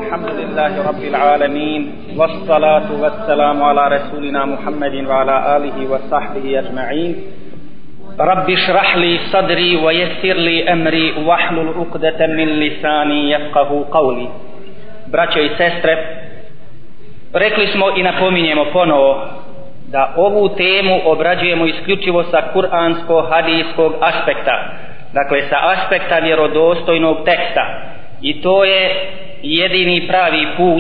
الحمد لله رب العالمين والصلاة والسلام على رسولنا محمد وعلى آله وصحبه أجمعين رب اشرح لي صدري ويسر لي أمري واحلل عقدة من لساني يفقه قولي. Braćo i sestre, rekli smo i napominjemo ponovo da ovu temu obrađujemo isključivo sa kuransko-hadijskog aspekta, dakle sa aspekta vjerodostojnog teksta, i to je jedini pravi put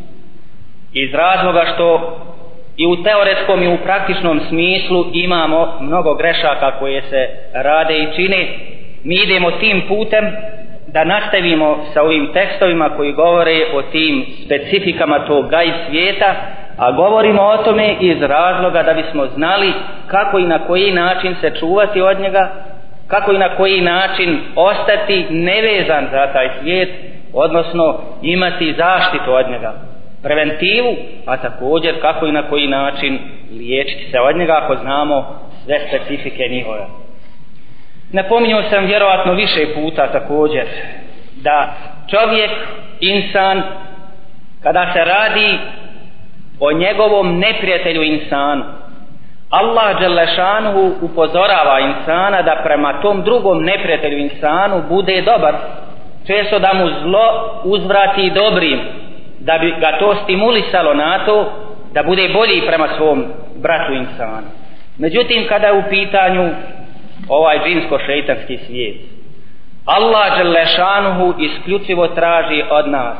iz razloga što i u teoretskom i u praktičnom smislu imamo mnogo grešaka koje se rade i čine. Mi idemo tim putem da nastavimo sa ovim tekstovima koji govore o tim specifikama tog gajb svijeta, a govorimo o tome iz razloga da bismo znali kako i na koji način se čuvati od njega, kako i na koji način ostati nevezan za taj svijet, odnosno imati zaštitu od njega, preventivu, a također kako i na koji način liječiti se od njega ako znamo sve specifike njihove. Napominjao sam vjerovatno više puta također da čovjek, insan, kada se radi o njegovom neprijatelju insanu, Allah dželle šanuhu upozorava insana da prema tom drugom neprijatelju insanu bude dobar, često da mu zlo uzvrati dobrim, da bi ga to stimulisalo na to da bude bolji prema svom bratu insanu. Međutim, kada je u pitanju ovaj džinsko-šejtanski svijet, Allah dželle šanuhu isključivo traži od nas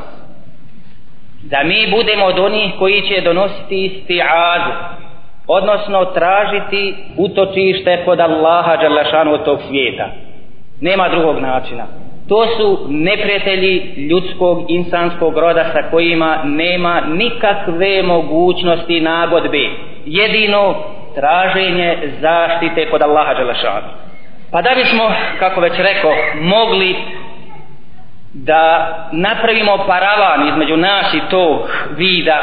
da mi budemo od onih koji će donositi isti'azu, odnosno tražiti utočište kod Allaha dželle šanuhu tog svijeta. Nema drugog načina. To su neprijatelji ljudskog, insanskog roda sa kojima nema nikakve mogućnosti nagodbe. Jedino traženje zaštite kod Allaha dželle šanuhu. Pa da bismo, kako već rekao, mogli da napravimo paravan između nas i tog vida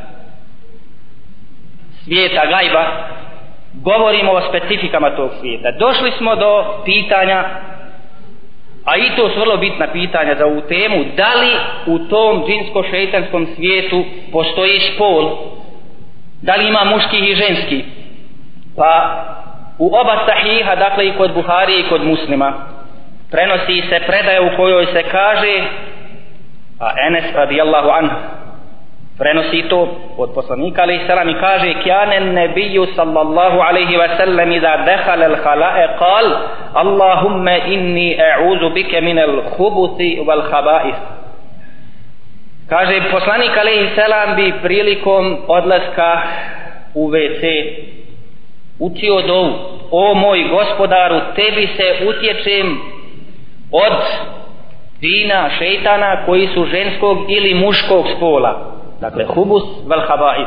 svijeta gajba, govorimo o specifikama tog svijeta. Došli smo do pitanja, a i to su vrlo bitna pitanja za ovu temu, da li u tom džinsko-šejtanskom svijetu postoji spol, da li ima muški i ženski. Pa u oba sahiha, dakle i kod Buharije i kod Muslima, prenosi se predaja u kojoj se kaže, a Enes radijallahu anhu prenosi to od poslanika alejhi selam i kaže: "Kane nebiju sallallahu alejhi ve sellem iza dakhala al-khala'a qal Allahumma inni a'udhu bika min al-khubuthi wal khaba'ith." Kaže poslanik alejhi selam bi prilikom odlaska u WC učio dovu: "O moj gospodaru, tebi se utječem od džina, šejtana koji su ženskog ili muškog spola." Dakle, hubus vel haba'is.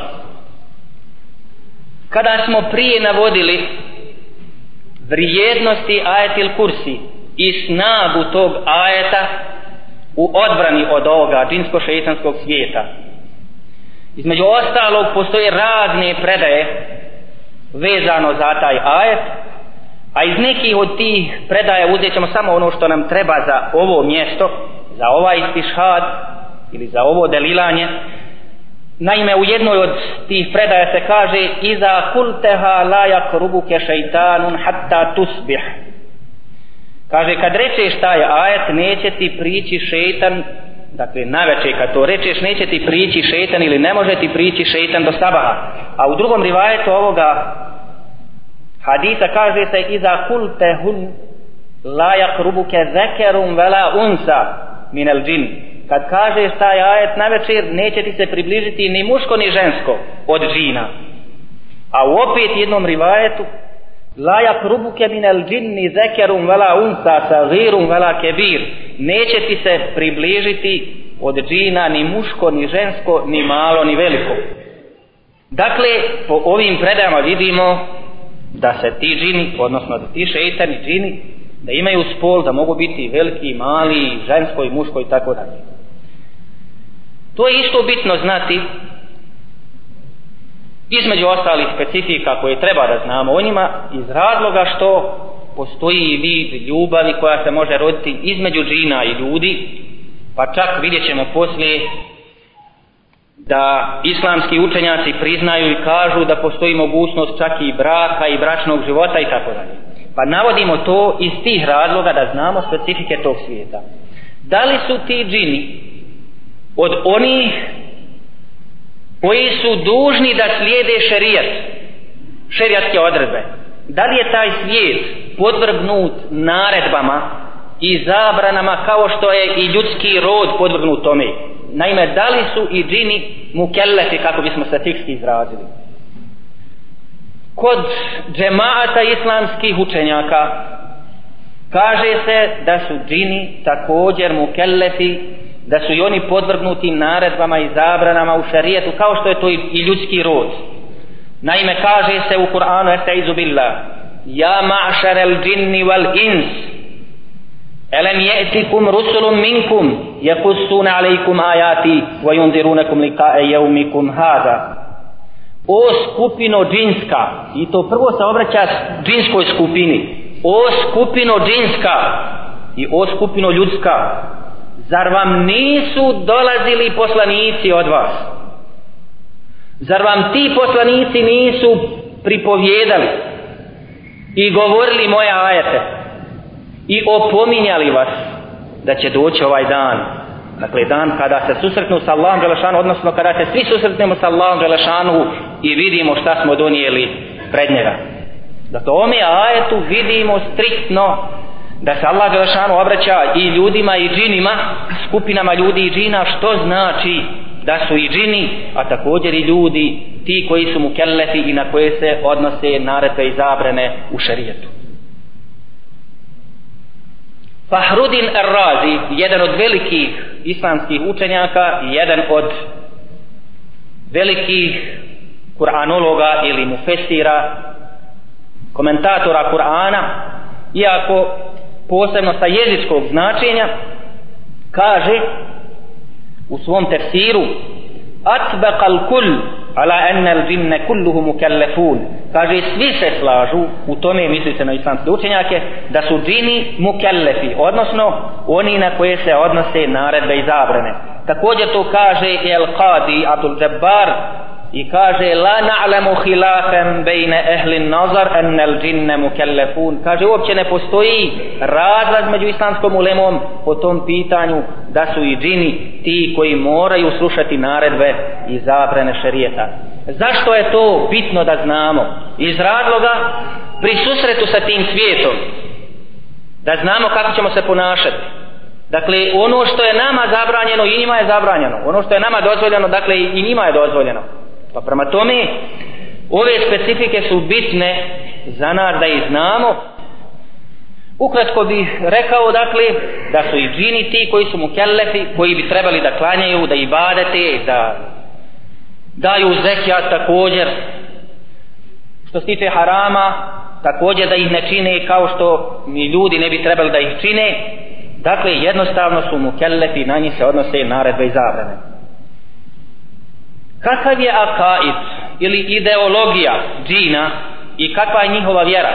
Kada smo prije navodili vrijednosti ajetil kursi i snagu tog ajeta u odbrani od ovoga džinsko-šejtanskog svijeta, između ostalog postoje razne predaje vezano za taj ajet, a iz nekih od tih predaja uzet ćemo samo ono što nam treba za ovo mjesto, za ovaj istišhad ili za ovo delilanje. Naime, u jednoj od tih predaja se kaže: "Iza kulteha la yakrubuke šeitanun hatta tusbih." Kaže, kad rečeš taj ajet, neće ti prići šeitan, dakle naveče kad to rečeš, neće ti prići šeitan ili ne može ti prići šeitan do sabaha. A u drugom rivajetu ovoga hadisa kaže se: "Iza kultehun la yakrubuke zekerun vela unsa min al džin." Kad kažeš taj ajet na večer, neće ti se približiti ni muško ni žensko od džina. A u opet jednom rivajetu: "La yakrubuke min al džinni zekerun vela unsa sagirun vela kebir." Neće ti se približiti od džina ni muško ni žensko, ni malo ni veliko. Dakle, po ovim predajama vidimo da se ti džini, odnosno da ti šejtani džini, da imaju spol, da mogu biti veliki, mali, žensko i muško i tako dalje. To je isto bitno znati, između ostalih specifika koje treba da znamo o njima, iz razloga što postoji vid ljubavi koja se može roditi između džina i ljudi, pa čak vidjet ćemo poslije da islamski učenjaci priznaju i kažu da postoji mogućnost čak i braka i bračnog života i tako dalje. Pa navodimo to iz tih razloga da znamo specifike tog svijeta. Da li su ti džini od onih koji su dužni da slijede šerijatske odredbe? Da li je taj svijet podvrgnut naredbama i zabranama kao što je i ljudski rod podvrgnut tome? Naime, da li su i džini mukellefi, kako bismo statistički izrazili? Kod džemaata islamskih učenjaka kaže se da su džini također mukellefi, da su i oni podvrgnuti naredbama i zabranama u šarijetu kao što je to i ljudski rod. Naime, kaže se u Kur'anu: Estaizu billah, ja ma'šar al džinni wal ins alam ya'tikum rusulun minkum yaqussuna alaykum ayati wa yunzirunakum liqa'a yawmikum hada. O skupino džinska, i to prvo se obraća džinskoj skupini, o skupino džinska i o skupino ljudska, zar vam nisu dolazili poslanici od vas? Zar vam ti poslanici nisu pripovjedali i govorili moje ajete i opominjali vas da će doći ovaj dan? Dakle, dan kada se susretnu sa Allahom dželešanu, odnosno kada se svi susretnemo sa Allahom dželešanu i vidimo šta smo donijeli pred njega. Dakle, u ovome ajetu vidimo striktno da se Allah dželešanu obraća i ljudima i džinima, skupinama ljudi i džina, što znači da su i džini, a također i ljudi ti koji su mukellefi i na koje se odnose naredbe i zabrane u šerijetu. Fahruddin Ar-Razi, jedan od velikih islamskih učenjaka i jedan od velikih kuranologa ili mufesira, komentatora Kur'ana, iako posebno sa jezičkog značenja, kaže u svom tefsiru: atbaqal kull ala anna al-jinna kulluhum mukallafun. Kaže, svi se slažu u tome, misli se na islamske učenjake, da su džini mukallafi, odnosno oni na koje se odnose naredbe i zabrane. Također to kaže i Al-Qadi Abdul Jabbar i kaže: la na'lamu khilafan bayna ahli an-nazar anna al-jinna mukallafun. Kaže, uopće ne postoji razlaz među islamskom ulemom po tom pitanju da su i džini ti koji moraju slušati naredbe i zabrane šerijeta. Zašto je to bitno da znamo? Iz razloga pri susretu sa tim svijetom, da znamo kako ćemo se ponašati. Dakle, ono što je nama zabranjeno i njima je zabranjeno, ono što je nama dozvoljeno, dakle i njima je dozvoljeno. Pa prema tome, ove specifike su bitne za nas da ih znamo. Ukratko bih rekao, dakle, da su i džini ti koji su mukellefi, koji bi trebali da klanjaju, da ibadete, da daju zekijat također. Što se tiče harama, također da ih ne čine kao što ni ljudi ne bi trebali da ih čine. Dakle, jednostavno su mukellefi, na njih se odnose naredbe i zabrane. Kakav je akaid ili ideologija džina i kakva je njihova vjera?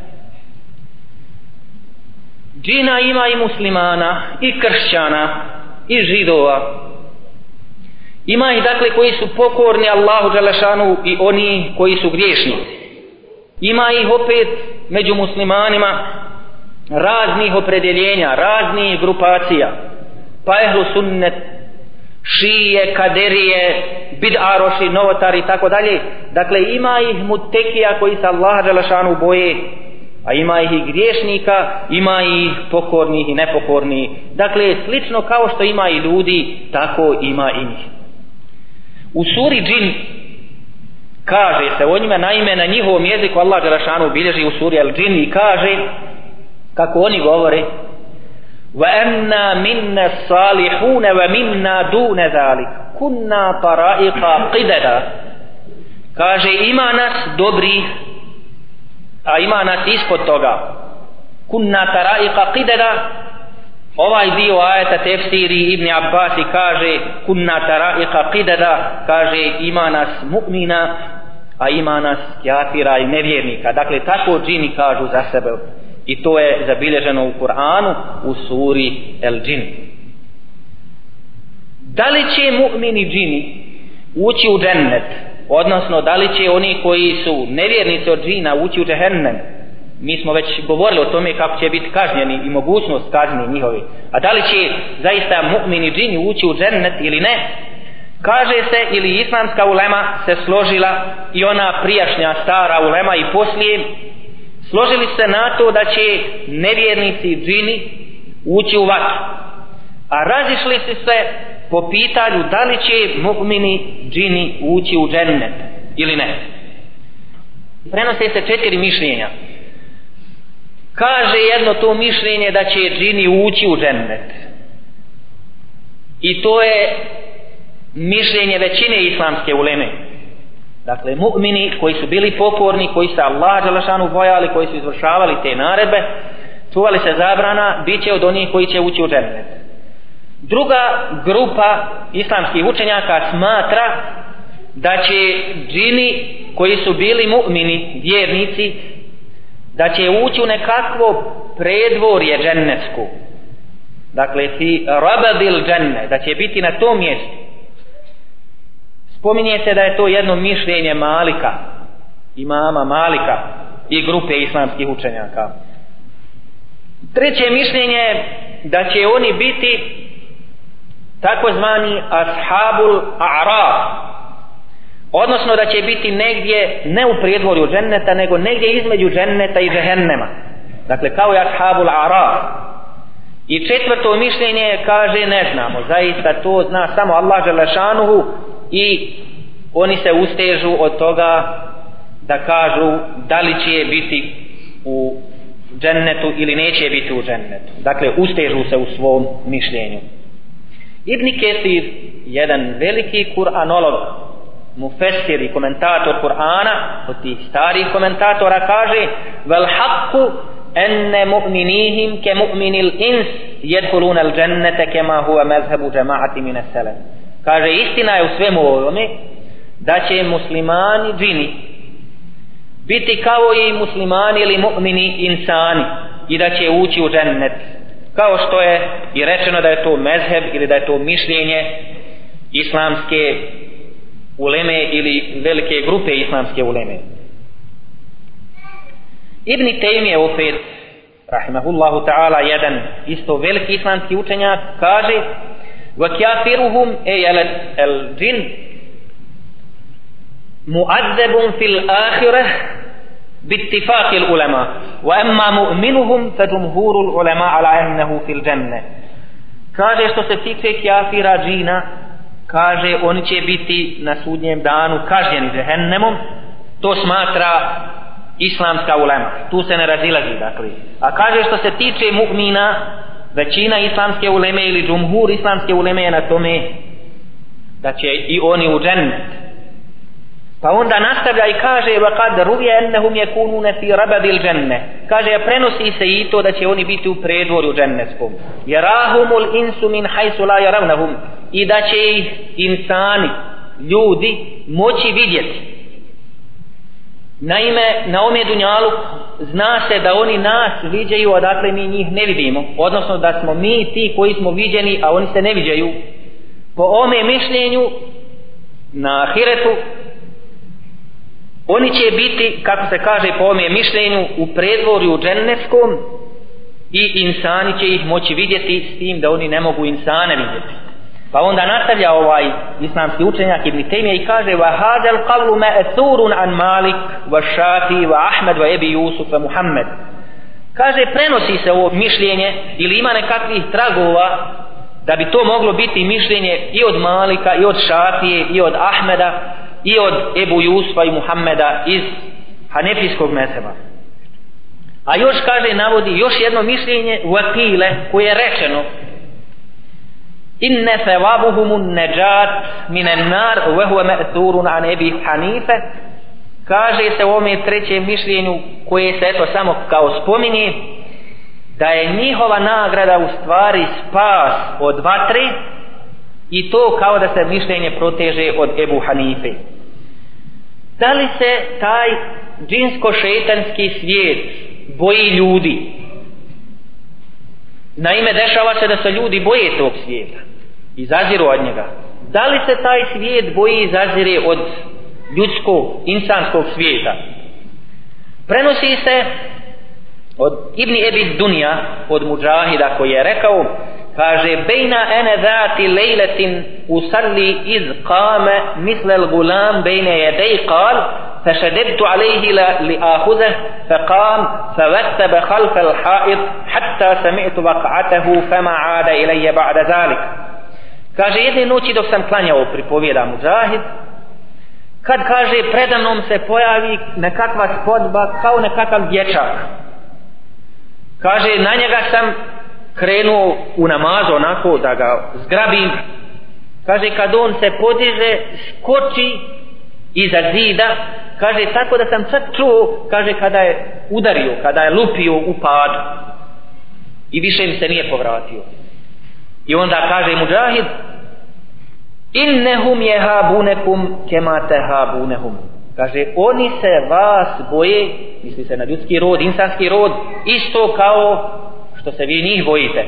Džina ima i muslimana, i kršćana, i židova. Ima ih, dakle, koji su pokorni Allahu dželešanu i oni koji su griješnici. Ima ih opet među muslimanima raznih opredjeljenja, raznih grupacija, pa ehlu sunnet, šije, kaderije, bid'aroši, novotari i tako dalje. Dakle, ima ih mutekija koji se Allaha dželešanu boje, a ima ih i griješnika, ima ih pokornih i nepokornih. Dakle, slično kao što ima i ljudi, tako ima i njih. U suri Džin kaže se o njima, naime na njihovom jeziku Allah dželešanu bilježi u suri Al-Džin i kaže kako oni govore: وَأَنَّا مِنَّا الصَّالِحُونَ وَمِنَّا دُونَ ذَلِكَ كُنَّا طَرَائِقَ قِدَدًا. Kaže, ima nas dobri, a ima nas ispod toga. كُنَّا طَرَائِقَ قِدَدًا. Ovaj dio ajeta tefsiri Ibn Abbas i kaže: كُنَّا طَرَائِقَ قِدَدًا. Kaže, ima nas mu'mina, a ima nas kafira i nevjernika. Dakle, tako džini kažu za sebe. I to je zabilježeno u Kur'anu u suri El Džin. Da li će mu'mini džini ući u džennet, odnosno da li će oni koji su nevjernici od džina ući u džehennem. Mi smo već govorili o tome kako će biti kažnjeni i mogućnost kazni njihovi. A da li će zaista mu'mini džini ući u džennet ili ne? Kaže se, ili islamska ulema se složila i ona prijašnja stara ulema i poslije, složili se na to da će nevjernici džini ući u vatru. A razišli su se po pitanju da li će mu'mini džini ući u džennet ili ne. Prenose se 4 mišljenja. Kaže jedno to mišljenje da će džini ući u džennet. I to je mišljenje većine islamske uleme. Dakle, mu'mini koji su bili pokorni, koji se Allah dželešanu bojali, koji su izvršavali te naredbe, čuvali se zabrana, bit će od onih koji će ući u džennet. Druga grupa islamskih učenjaka smatra da će džini koji su bili mu'mini, vjernici, da će ući u nekakvo predvorje džennetsko. Dakle, fi rabadil dženne, da će biti na tom mjestu. Spominje se da je to jedno mišljenje Malika, imama Malika i grupe islamskih učenjaka. Treće mišljenje da će oni biti takozvani ashabul a'raf, odnosno da će biti negdje ne u predvorju dženneta, nego negdje između dženneta i džehennema. Dakle, kao je ashabul a'raf. I četvrto mišljenje kaže ne znamo, zaista to zna samo Allah dželešanuhu i oni se ustežu od toga da kažu da li će biti u džennetu ili neće biti u džennetu. Dakle, ustežu se u svom mišljenju. Ibn Kesir, jedan veliki Kur'anolog, mufessir i komentator Kur'ana, od tih starih komentatora, kaže vel haqqu enne mu'minihim ke mu'minil ins jedhuluna al džennete kema huwa mezhebu džemaati mine selem. Kaže, istina je u svemu ovome da će muslimani džini biti kao i muslimani ili mu'mini insani i da će ući u džennet, kao što je i rečeno da je to mezheb ili da je to mišljenje islamske uleme ili velike grupe islamske uleme. Ibn Tejmije opet, rahimahullahu ta'ala, jedan isto veliki islamski učenjak, kaže وَكَافِرُهُمْ أَيَ الْجِنْ مُعَذَّبٌ فِي الْآخِرَةِ بِاتِّفَاقِ الْعُلَمَاءِ وَأَمَّا مُؤْمِنُهُمْ فَجُمْهُورُ الْعُلَمَاءِ عَلَى أَنَّهُ فِي الْجَنَّةِ. Kaže, što se tiče kafira džina, kaže, oni će biti na sudnjem danu kažnjeni džehennemom. To smatra islamska ulema, tu se ne razilazi, dakle. A kaže, što se tiče mu'mina, većina islamske uleme ili džumhur islamske uleme je na tome da će i oni u džennet. Pa onda nastavlja i kaže وَقَدْ رُوِيَ أَنَّهُمْ يَكُونُونَ فِي رَبَدِ الْجَنَّةِ. Kaže, prenosi se i to da će oni biti u predvorju džennetskom. يَرَاهُمُ الْإِنسُ مِنْ حَيْسُ لَا يَرَوْنَهُمْ. I da će ih insani, ljudi, moći vidjeti. Naime, na ome dunjalu zna se da oni nas viđaju, odakle mi njih ne vidimo, odnosno da smo mi ti koji smo viđeni, a oni se ne viđaju. Po ome mišljenju na ahiretu oni će biti, kako se kaže po ome mišljenju, u predvorju džennetskom i insani će ih moći vidjeti, s tim da oni ne mogu insane vidjeti. Pa onda nastavlja ovaj islamski učenjak Ibn Tejmije i kaže وَهَذَا الْقَوْلُ مَأْثُورٌ عَنْ مَالِكْ وَالشَّافِي وَأَحْمَدْ وَأَبِي يُوسُفَ وَمُحَمَّدْ. Kaže, prenosi se ovo mišljenje ili ima nekakvih tragova da bi to moglo biti mišljenje i od Malika, i od Šafije, i od Ahmeda, i od Ebu Jusufa i Muhammeda iz hanefijskog mezheba. A još kaže, navodi još jedno mišljenje Vakile koje je rečeno inne thawabuhumun najat minan nar wa huwa ma'thurun an Abi Hanife. Kaže se u ovome trećem mišljenju koje se eto samo kao spominje da je njihova nagrada u stvari spas od vatre i to kao da se mišljenje proteže od Ebu Hanife. Da li se taj džinsko-šetanski svijet boji ljudi? Naime, dešava se da se ljudi boje tog svijeta i zaziru od njega. Da li se taj svijet boji i zazire od ljudskog, insanskog svijeta? Prenosi se od Ibn Ebi Dunja, od Mudžahida, koji je rekao, kaže, bejna ene zati lejletin usalli iz kame mislel gulam bejne jedej kal, فشددت عليه لآخذه فقام فوثب خلف الحائط حتى سمعت وقعته فما عاد إلي بعد ذلك. Kaže, jedne noći dok sam klanjao, pripovjeda Mudžahid, kad, kaže, predamnom se pojavi nekakva spodba kao nekakav dječak. Kaže, na njega sam krenuo u namazu onako da ga zgrabim. Kaže, kad on se podiže, skoči iza zida, kaže, tako da sam čak čuo, kaže, kada je udario, kada je lupio u padu i više mi se nije povratio. I onda kaže Mudžahid, innehum jehabunekum kema tehabunehum, kaže, oni se vas boje, misli se na ljudski rod, insanski rod, isto kao što se vi njih bojite.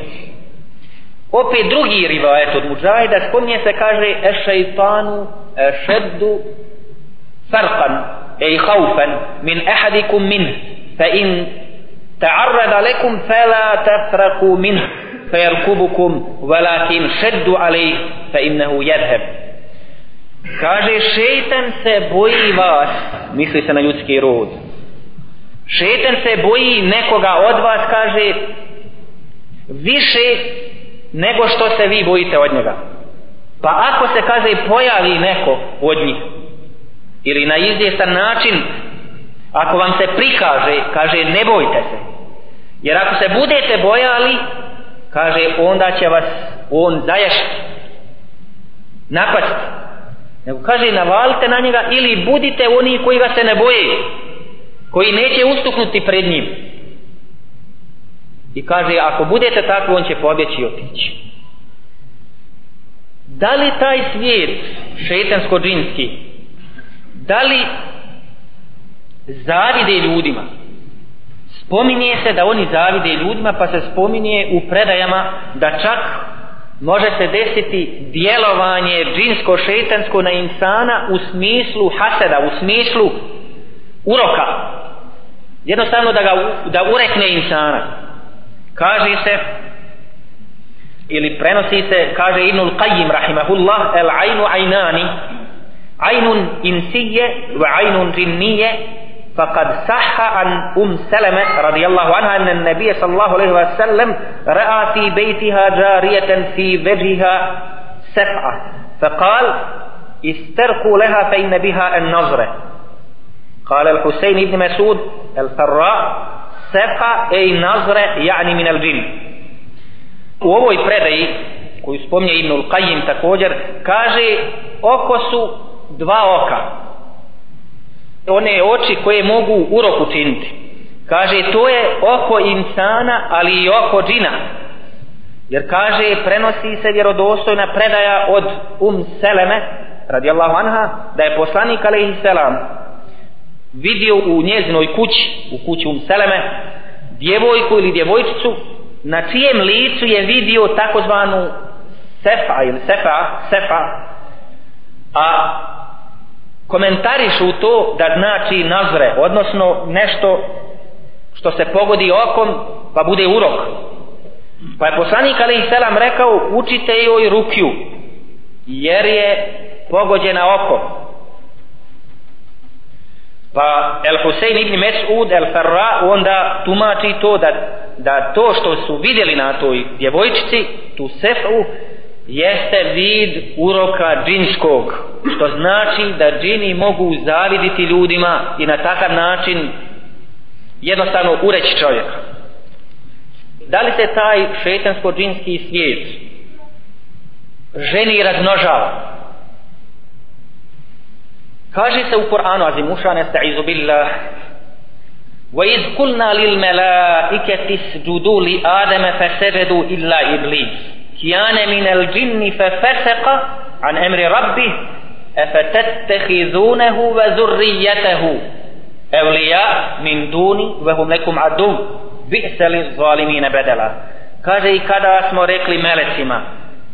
Opet drugi rivajet od Mudžahida spominje se, kaže, ešejtanu ešeddu فرقا أي خوفا من أحدكم منه فإن تعرض لكم فلا تفرقوا منه فيركبكم ولكن شدوا عليه فإنه يذهب. kaže, šejtan se boji vas, misli se na ljudski rod, šejtan se boji nekoga od vas, kaže, više nego što se vi bojite od njega. Pa ako se, kaže, pojavi neko od njih ili na izvjestan način, ako vam se prikaže, kaže, ne bojte se, jer ako se budete bojali, kaže, onda će vas on zaješiti, napasti. Nego kaže, navalite na njega ili budite oni koji ga se ne boje, koji neće ustuknuti pred njim. I kaže, ako budete takvi, on će pobjeći i otići. Da li taj svijet šejtansko-džinski, da li zavide ljudima? Spominje se da oni zavide ljudima, pa se spominje u predajama da čak može se desiti djelovanje džinsko-šejtansko na insana u smislu haseda, u smislu uroka. Jednostavno da urekne insana. Kaže se, ili prenosi se, kaže Ibnul Qayyim rahimahullah, el ajnu ajnani, ajnun insije wa ajnun džinnije, فقد صح عن سلمة رضي الله عنها أن النبي صلى الله عليه وسلم رأى في بيتها جارية في وجهها سفعة فقال استرقوا لها فإن بها النظرة. قال الحسين بن مسعود الفراء سفعة أي نظرة يعني من الجن. U ovoj predaji koju spominje Ibnul Qayyim također kaže, oko su dva oka, one oči koje mogu urok učiniti. Kaže, to je oko insana, ali i oko džina. Jer kaže, prenosi se vjerodostojna predaja od Seleme radijallahu anha, da je poslanik alejhi selam vidio u njezinoj kući, u kući Seleme, djevojku ili djevojčicu na čijem licu je vidio takozvanu sefa ili sefa, a komentarišu to da znači nazre, odnosno nešto što se pogodi okom pa bude urok. Pa je poslanik alejhi selam rekao, učite joj rukju jer je pogođena okom. Pa El Husein ibn Mes'ud El Farra onda tumači to da to što su vidjeli na toj djevojčici, tu sefu, jeste vid uroka džinskog, što znači da džini mogu zaviditi ljudima i na takav način jednostavno ureći čovjeka. Da li se taj šejtansko-džinski svijet ženi razmnožava? Kaže se u Kur'anu azimušan, esta'izu billah, وَإِذْ قُلْنَا لِلْمَلَائِكَةِ اسْجُدُوا لِآدَمَ فَسَجَدُوا إِلَّا إِبْلِيسَ كَانَ مِنَ الْجِنِّ فَفَسَقَ عَنْ أَمْرِ رَبِّهِ أَفَتَتَّخِذُونَهُ وَذُرِّيَّتَهُ أَوْلِيَاءَ مِنْ دُونِي وَهُمْ لَكُمْ عَدُوٌّ بِئْسَ لِلظَّالِمِينَ بَدَلًا. Kaže, i kada smo rekli melecima,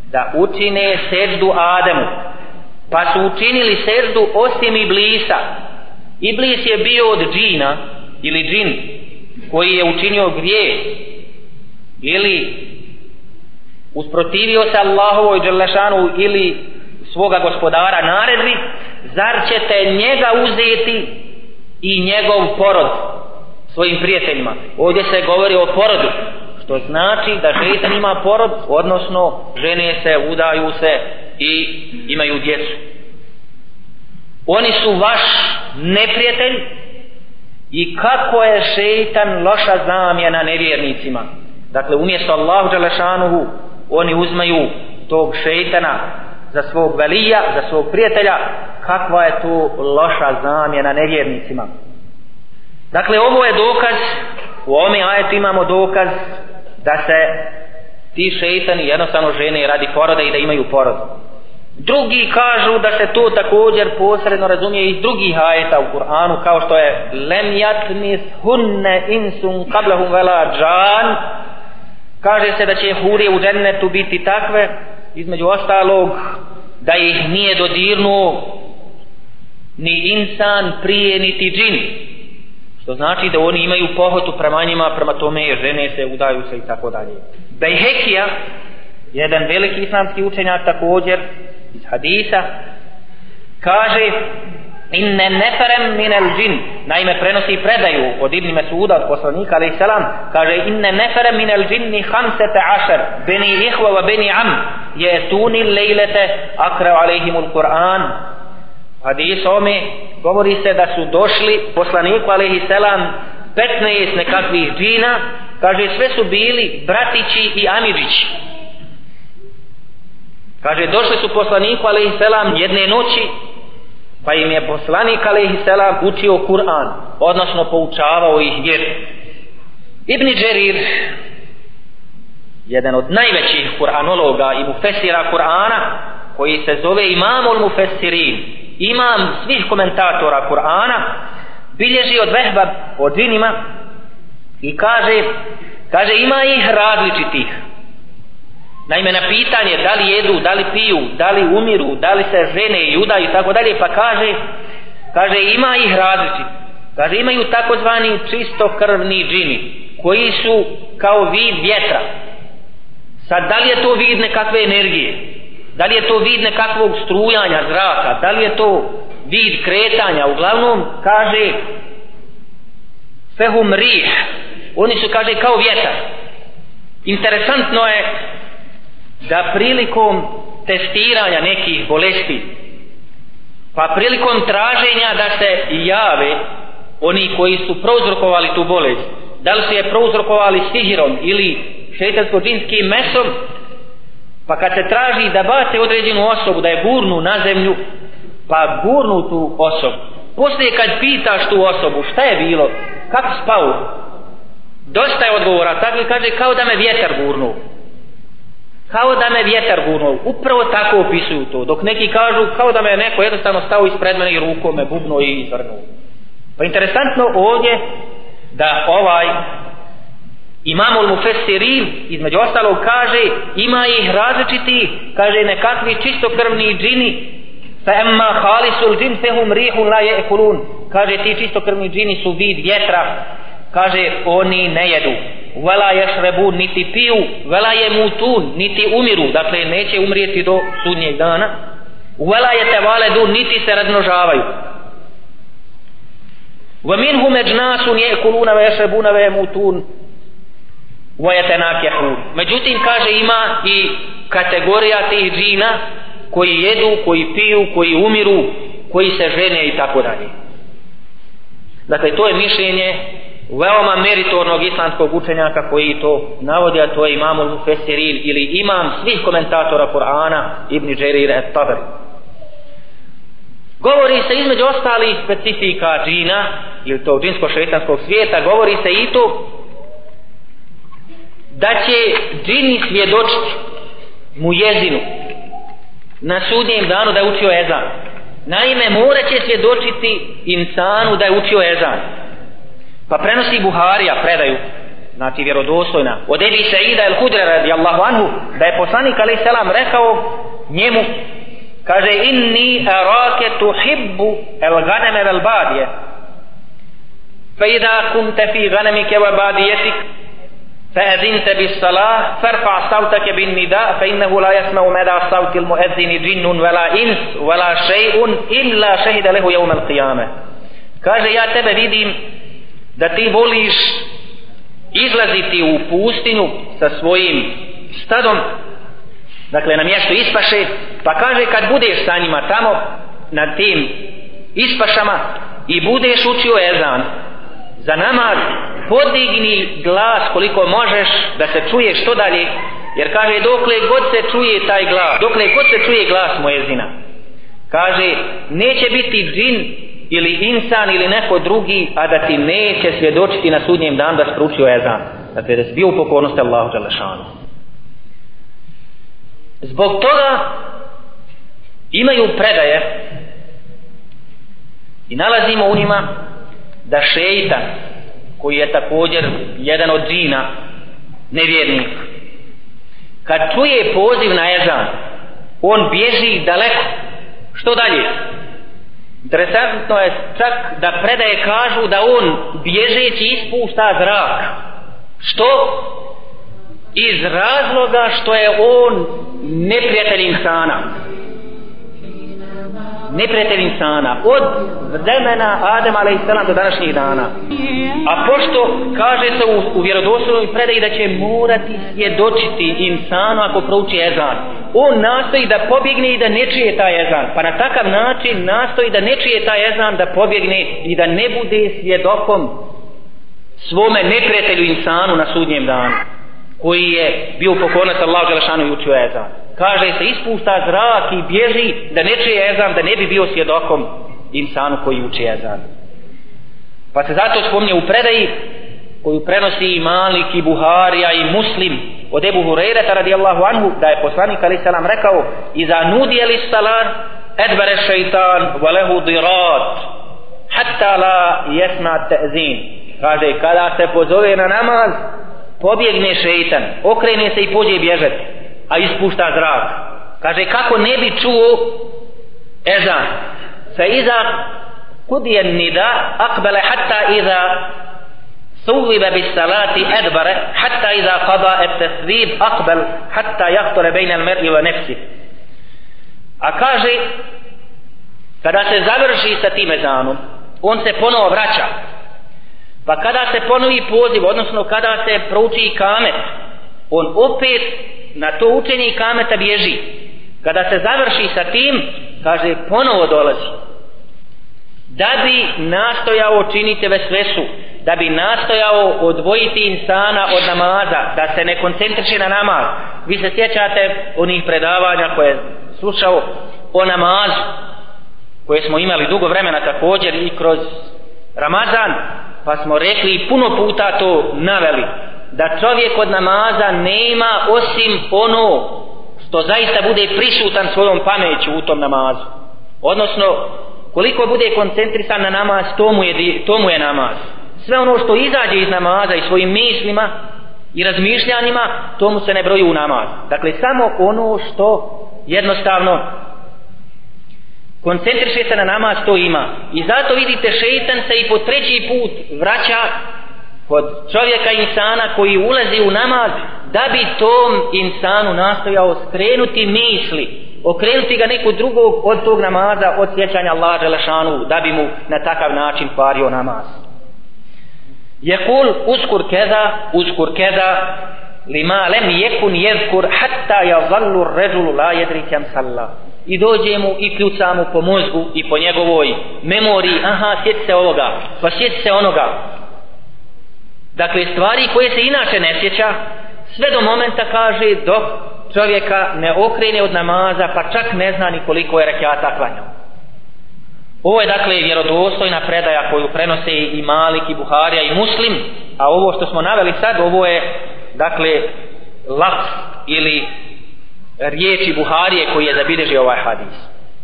da učine seždu Ademu, pa su učinili seždu osim Iblisa. Iblis je bio od džina ili džin koji je učinio grijeh ili usprotivio se Allahovoj dželešanu ili svoga gospodara naredbi. Zar ćete njega uzeti i njegov porod svojim prijateljima? Ovdje se govori o porodu, što znači da šejtan ima porod, odnosno žene se, udaju se i imaju djecu. Oni su vaš neprijatelj i kako je šejtan loša zamjena nevjernicima. Dakle, umjesto Allahu dželešanuhu oni uzmaju tog šejtana za svog velija, za svog prijatelja. Kakva je to loša zamjena nevjernicima. Dakle, ovo je dokaz, u ovome ajetu imamo dokaz da se ti šejtani jednostavno žene radi poroda i da imaju porod. Drugi kažu da se to također posredno razumije iz drugih ajeta u Kur'anu, kao što je lem yatmis hunne insun qablahum wala džan. Kaže se da će hurije u džennetu biti takve, između ostalog da ih nije dodirnuo ni insan prije niti džin, što znači da oni imaju pohotu prema njima, prema tome žene se, udaju se i tako dalje. Bejhekija, jedan veliki islamski učenjak također iz hadisa, kaže inne neferem minel džin, naime prenosi predaju od Ibn Mesuda, od poslanika alejhi selam, kaže inne neferem minel džinni 15 beni ihva wa beni am jetuni lejlete akra alejhimul Kur'an. Hadis ome govori se da su došli poslaniku alejhi selam 15 nekakvih džina, kaže sve su bili bratići i amidžići. Kaže došli su poslaniku alejhi selam jedne noći, pa im je poslanik alejhi selam učio Kur'an, odnosno poučavao ih vjeru. Ibn Đerir, jedan od najvećih kur'anologa i mufesira Kur'ana, koji se zove Imamul Mufessirin, imam svih komentatora Kur'ana, bilježi od Vehba o džinima i kaže ima ih različitih. Naime, na pitanje da li jedu, da li piju, da li umiru, da li se žene i udaju i tako dalje, pa kaže ima ih različitih. Kaže imaju takozvani čistokrvni džini koji su kao vid vjetra. Sad, da li je to vid nekakve energije, da li je to vid nekakvog strujanja zraka, da li je to vid kretanja, uglavnom kaže fehum rih, oni su, kaže, kao vjetar. Interesantno je da prilikom testiranja nekih bolesti, pa prilikom traženja da se jave oni koji su prouzrokovali tu bolest, da li su je prouzrokovali sihirom ili šejtansko-džinskim mesom, pa kad se traži da bace određenu osobu, da je gurnu na zemlju, pa gurnu tu osobu, poslije kad pitaš tu osobu šta je bilo, kako spao, dosta je odgovora, tako kaže kao da me vjetar gurnuo. Kao da me vjetar gurnuo. Upravo tako opisuju to. Dok neki kažu kao da me neko jednostavno stao ispred mene i rukom me bubnuo i izvrnuo. Pa interesantno ovdje da ovaj Imamul Mufessirin između ostalog kaže ima ih različiti, kaže nekakvi čistokrvni džini, fa emma khalisul džin fehum rihun la je'kulun, kaže ti čistokrvni džini su vid vjetra, kaže oni ne jedu, vela ješrebun niti piju, vela jemutun niti umiru, dakle neće umrijeti do sudnjeg dana, vela jetevaledun niti se razmnožavaju. Wa minhum ejnasun je'kuluna ve ješrebuna ve jemutun wa yatanakihun. Međutim, kaže ima i kategorija tih džina koji jedu, koji piju, koji umiru, koji se žene i tako dalje. Dakle, to je mišljenje veoma meritornog islamskog učenjaka koji to navodi, a to je Imamul Mufessirin ili imam svih komentatora Kur'ana Ibn Đerir et-Tabari. Govori se između ostalih specifika džina ili tog džinsko-šejtanskog svijeta, govori se i to da će džini svjedočiti mu jezinu na sudnjem danu da je učio ezan. Naime, morat će svjedočiti insanu da je učio ezan. Pa prenosi Buharija predaju znači vjerodostojna, od Ebi Saida el-Hudre radijallahu anhu, da je poslanik alejhi selam rekao njemu, kaže inni arake tuhibbu el-ganeme vel-badije fa idha kunte fi ganemike wa badijetik فأذنت بالصلاة فارفع صوتك بالنداء فإنه لا يسمع مدى صوت المؤذن جن ولا إنس ولا شيء إلا شهد له يوم القيامة. Kaže ja tebe vidim da ti voliš izlaziti u pustinju sa svojim stadom, dakle na mjesto ispaše, pa kaže kad budeš sa njima tamo na tim ispašama i budeš učio ezan za namaz, podigni glas koliko možeš da se čuje što dalje, jer kaže dokle god se čuje taj glas, dokle god se čuje glas muezina, kaže neće biti džin ili insan ili neko drugi, a da ti neće svjedočiti na sudnjem danu da si proučio ezan, dakle da si bio u pokornosti Allahu dželle šanu. Zbog toga imaju predaje i nalazimo u njima da šejtan, koji je također jedan od džina, nevjernik, kad čuje poziv na ezan, on bježi daleko. Što dalje? Interesantno je čak da predaje kažu da on bježeći ispušta zrak. Što? Iz razloga što je on neprijatelj insana. Neprijatelj insana od vremena Adema alejselam do današnjih dana. A pošto kaže se u vjerodostojnoj predaji da će morati svjedočiti insanu ako prouči ezan, on nastoji da pobjegne i da ne čuje taj ezan, pa na takav način nastoji da ne čuje taj ezan, da pobjegne i da ne bude svjedokom svome neprijatelju insanu na sudnjem danu, koji je bio u pokornosti Allahu dželle šanu i učio ezan. Kaže se ispušta zrak i bježi da ne čuje ezan, da ne bi bio svjedokom insanu koji uči ezan. Pa se zato spominje u predaji koju prenosi i Malik i Buharija i Muslim od Ebu Hurajrata radijallahu anhu, da je poslanik alejhi selam rekao iza nudiya lis-salat adbara šejtan wa lahu dirat hatta la yasma ta'zin. Kaže kada se pozove na namaz pobjegne šejtan, okrene se i pođe bježati, a ispušta zrak. Kaže kako ne bi čuo ezan. Fa iza qudiya an-nida aqbala hatta iza suwiba bis-salati adbara hatta iza qada at-taswib aqbal hatta yaqtara bayna al-mar'i wa nafsihi. A kaže kada se završi sa tim ezanom, on se ponovo vraća. Pa kada se ponovi poziv, odnosno kada se prouči ikamet, on opet na to učenje ikameta bježi. Kada se završi sa tim, kaže ponovo dolazi. Da bi nastojao činiti vesvesu, da bi nastojao odvojiti insana od namaza, da se ne koncentriše na namaz. Vi se sjećate onih predavanja koje je slušao o namazu, koje smo imali dugo vremena također i kroz Ramazan, pa smo rekli i puno puta to naveli, da čovjek od namaza nema osim ono što zaista bude prisutan svojom pameću u tom namazu. Odnosno, koliko bude koncentrisan na namaz, to mu je namaz. Sve ono što izađe iz namaza i svojim mislima i razmišljanjima, to mu se ne broji u namaz. Dakle, samo ono što jednostavno koncentriše se na namaz, to ima. I zato vidite, šejtan se i po treći put vraća kod čovjeka insana koji ulazi u namaz, da bi tom insanu nastojao skrenuti misli, okrenuti ga nekog drugog od tog namaza, od sjećanja Allaha dželle šanu, da bi mu na takav način kvario namaz. Yaqul uzkur keza lima lam yakun yadhkur hatta yadhallu ar-rajulu la yadri kam salla. I dođe mu i kljuca mu po mozgu i po njegovoj memoriji, aha, sjeti se ovoga, pa sjeti se onoga. Dakle, stvari koje se inače ne sjeća, sve do momenta, kaže, dok čovjeka ne okrene od namaza, pa čak ne zna ni koliko je rekata klanjao. Ovo je dakle vjerodostojna predaja koju prenose i Malik i Buharija i Muslim, a ovo što smo naveli sad, ovo je dakle lafz ili riječi Buharije koji je zabilježio ovaj hadis.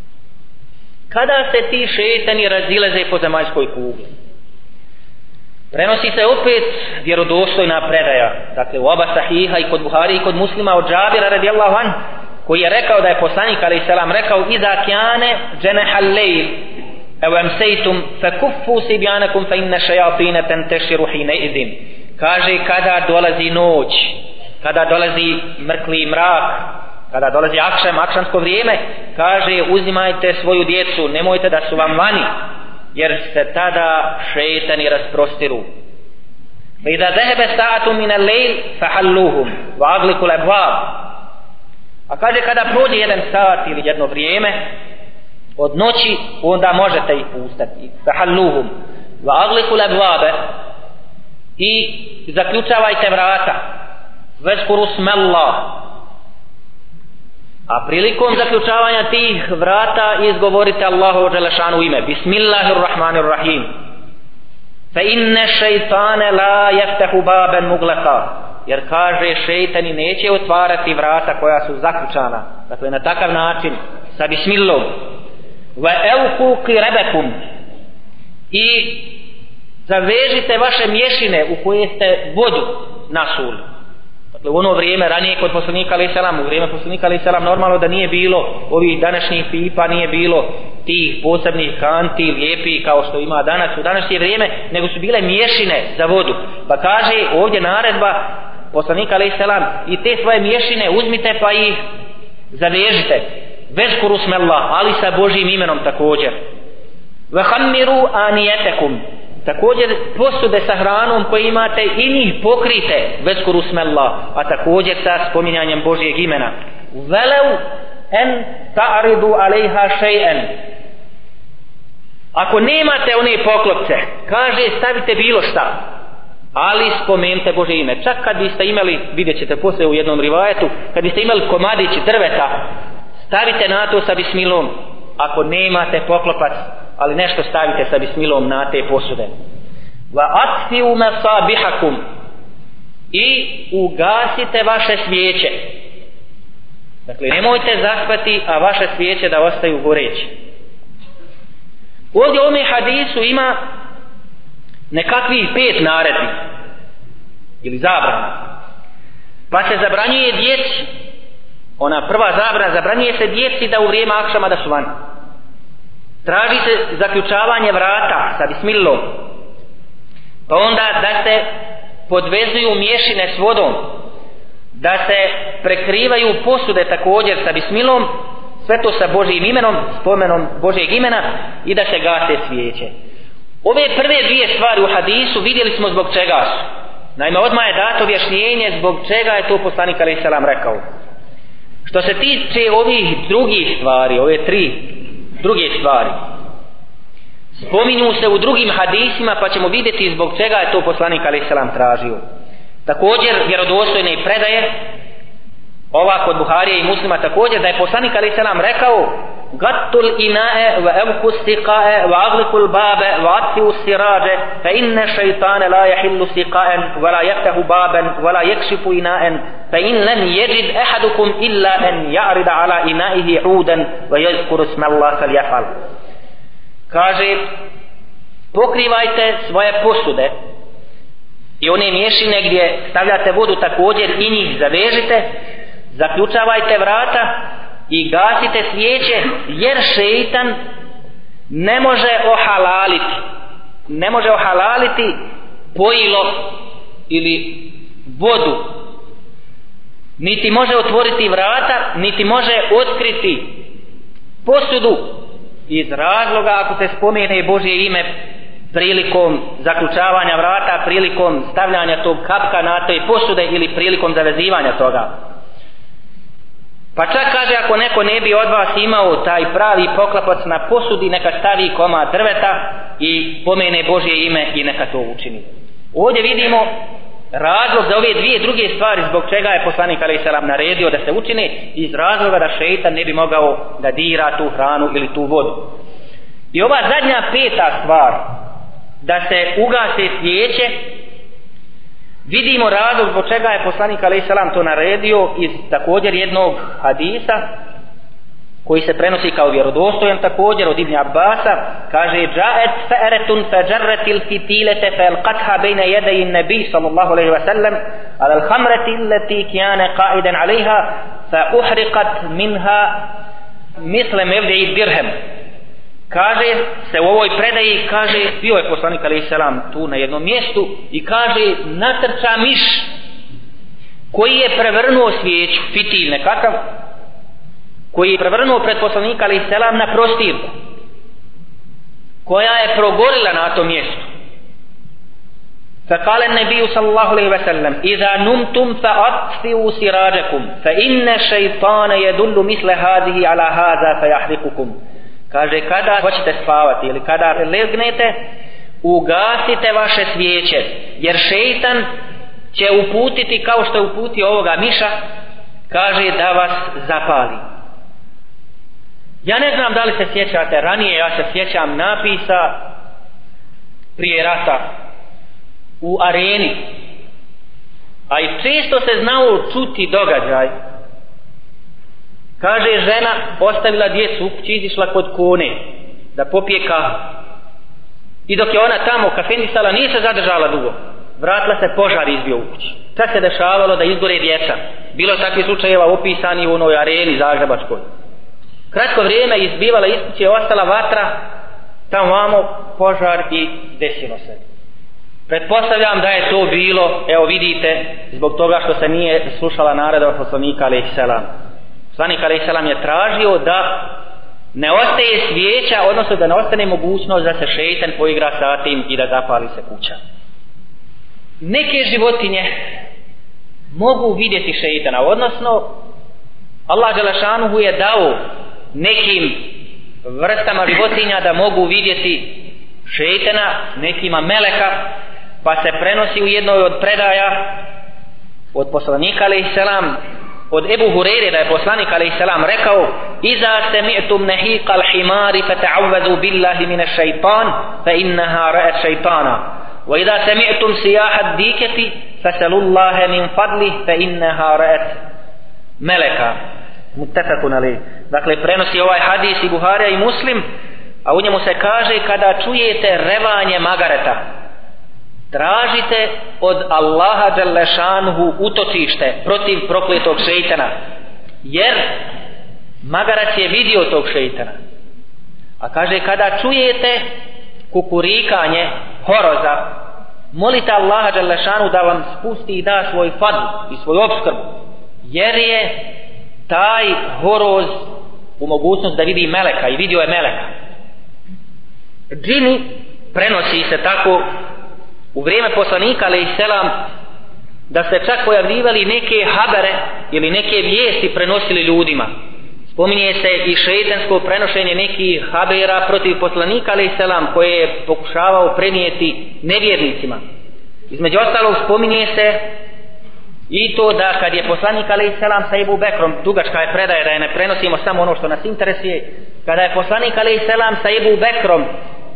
Kada se ti šejtani razileze po zemaljskoj kugli, Prenosi se opet vjerodostojna predaja, dakle u oba sahiha i kod Buhari i kod Muslima od Džabira radijallahu anhu, koji je rekao da je poslanik alejhi selam rekao: "Iza kane janahal layl aw amsaytum fakuffu sibyanakum fa inna shayatin tantashiru hina idin." Kaže, kada dolazi noć, kada dolazi mrkli mrak, kada dolazi akšamsko vrijeme, kaže, uzimajte svoju djecu, nemojte da su vam vani, jer se tada šejtani rasprostiru. Iza zahaba sa'atun min al-layl fahalluhum wa aghliqu al-abwab. A kaže, kada prođe jedan sat ili jedno vrijeme od noći, onda možete ih pustiti. Fahalluhum wa aghliqu al-abwab, i zaključavajte vrata. Vezkuru smallah. A prilikom zaključavanja tih vrata izgovorite Allahu dželešanu ime. Bismillahirrahmanirrahim. Fa inna šeitane la jeftehu baben mugleqa. Jer kaže, šeitani neće otvarati vrata koja su zaključana. Dakle, na takav način, sa bismillom. Wa elku qirebekum. I zavežite vaše mješine u koje ste vodu nasuli. Dakle, u ono vrijeme ranije kod poslanika alejhi selam, u vrijeme poslanika alejhi selam normalno da nije bilo ovih današnjih pipa, nije bilo tih posebnih kanti lijepi kao što ima danas u današnje vrijeme, nego su bile mješine za vodu. Pa kaže ovdje naredba poslanika alejhi selam: i te svoje mješine uzmite pa ih zavežite. Vezkuru smallah, ali sa Božjim imenom također. Wa khammiru aniyatekum. Također posude sa hranom koje imate i njih pokrite, vezkuru smallah, a također sa spominjanjem Božjeg imena. Velev en ta'ridu alejha shay'an. Ako nemate one poklopce, kaže, stavite bilo šta, ali spomenite Božje ime. Čak kad biste imali, vidjet ćete poslije u jednom rivajetu, kad biste imali komadić drveta, stavite na to sa bismilom. Ako nemate poklopac, ali nešto stavite sa bismilom na te posude. Va atfiu masabihakum. I ugasite vaše svijeće. Dakle, nemojte zaspati, a vaše svijeće da ostaju goreće. Ovdje u ovome hadisu ima nekakvih 5 naredbi ili zabrana. Pa se zabranjuje djeci, ona prva zabrana, zabranjuje se djeci da u vrijeme akšama da su vani. Traži se zaključavanje vrata sa bismillom. Pa onda da se podvezuju mješine s vodom, da se prekrivaju posude također sa bismilom, sve to sa Božjim imenom, spomenom Božjeg imena, i da se gase svijeće. Ove prve 2 stvari u hadisu vidjeli smo zbog čega su. Naime, odmah je dato objašnjenje zbog čega je to poslanik alejhi selam rekao. Što se tiče ovih drugih stvari, ove 3 druge stvari, spominju se u drugim hadisima, pa ćemo vidjeti zbog čega je to poslanik alejhi selam tražio. Također vjerodostojne predaje, ova kod Buharije i Muslima također, da je poslanik alejhi selam rekao: Gattul inae wa evku siqae wa aglikul babe wa atfiu sirađe fa inne šeitane la jahillu siqaen wa la jeftahu baben wa la jekšifu inaen fa in len jeđid ehadukum illa en ja'rida ala inaihi udan wa jezkuru smallah fal jafal. Kaže, pokrivajte svoje posude i one mješine gdje stavljate vodu također i njih zavežite, zaključavajte vrata i gasite svijeće, jer šeitan ne može ohalaliti pojilo ili vodu, niti može otvoriti vrata, niti može otkriti posudu, iz razloga ako se spomene Božje ime prilikom zaključavanja vrata, prilikom stavljanja tog kapka na te posude ili prilikom zavezivanja toga. Pa čak kaže, ako neko ne bi od vas imao taj pravi poklapac na posudi, neka stavi komad drveta i pomene Božje ime i neka to učini. Ovdje vidimo razlog za ove 2 druge stvari zbog čega je poslanik alejhi selam naredio da se učine, iz razloga da šejtan ne bi mogao da dira tu hranu ili tu vodu. I ova zadnja 5. stvar, da se ugase svijeće, vidimo razlog zbog čega je poslanik alejhi selam to naredio iz također jednog hadisa koji se prenosi kao vjerodostojan također od Ibn Abbasa, kaže ja'at fa'ratun fajarrat al-fitilata falqatha bayna yaday an-nabi sallallahu alayhi wa sallam ala al-khamrati allati kana qa'idan 'alayha fa uhriqat minha misle mevdi dirham. Kaže se u ovoj predaji, kaže bio je poslanik alejhi selam tu na jednom mjestu i kaže natrča miš koji je prevrnuo svijeću, fitil nekakav, koji je prevrnuo pred poslanika alejhi selam na prostirku, koja je progorila na tom mjestu. فقال النبي صلى الله عليه وسلم إذا نمتم فأطفئوا سراجكم فإن الشيطان يدل مثل هذه على هذا فيحرقكم. Kaže kada hoćete spavati ili kada legnete, ugasite vaše svijeće, jer šejtan će uputiti kao što je uputio ovoga miša, kaže da vas zapali. Ja ne znam da li se sjećate ranije, ja se sjećam napisa prije rata u areni, a i često se znao čuti događaj. Kaže žena ostavila djecu u kući, izišla kod kone da popije kahu, i dok je ona tamo kafendisala nije se zadržala dugo, vratila se, požar izbio u kući. Čak se dešavalo da izgore djeca, bilo je takvih slučajeva opisani u onoj areni zagrebačkoj. Kratko vrijeme izbivala iz kuće, ostala vatra, tamo požar i desilo se. Pretpostavljam da je to bilo, evo vidite, zbog toga što se nije slušala naredba poslanika alejhi selam. Poslanik alejhi selam je tražio da ne ostaje svijeća, odnosno da ne ostane mogućnost da se šejtan poigra sa tim i da zapali se kuća. Neke životinje mogu vidjeti šejtana, odnosno Allah dželle šanuhu je dao nekim vrstama životinja da mogu vidjeti šejtana, nekima meleka, pa se prenosi u jednoj od predaja od poslanika alejhi selam, od Ebu Hureyre, da je poslanik alejhi selam rekao: "Iza sami'tum nahiqa al-himari fata'awwadhu billahi min ash-shaytan fa innaha ra'at shaytana wa iza sami'tum siyaha ad-dikati fasalullaha min fadlihi fa innaha ra'at malaka." Muttafaqun alayh. Dakle, prenosi ovaj hadis i Buharija i Muslim, a u njemu se kaže kada čujete revanje magareta, tražite od Allaha dželle šanuhu utočište protiv prokletog šejtana, jer magarac je vidio tog šejtana. A kaže kada čujete kukurikanje horoza, molite Allaha dželle šanuhu da vam spusti i da svoj fadl i svoju opskrbu, jer je taj horoz u mogućnost da vidi meleka i vidio je meleka. Džini prenosi se tako u vrijeme poslanika alejhi selam da se čak pojavljivali neke habere ili neke vijesti prenosili ljudima. Spominje se i šejtansko prenošenje nekih habera protiv poslanika alejhi selam koje je pokušavao prenijeti nevjernicima. Između ostalog spominje se i to da kad je poslanik alejhi selam sa Ebu Bekrom, dugačka je predaja da je ne prenosimo samo ono što nas interesuje, kada je poslanik alejhi selam sa Ebu Bekrom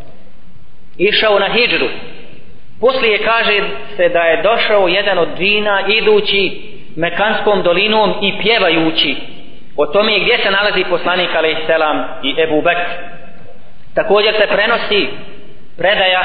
išao na hidžru, poslije kaže se da je došao jedan od džina idući Mekanskom dolinom i pjevajući o tome gdje se nalazi poslanik alejhi selam i Ebu Bekr. Također se prenosi predaja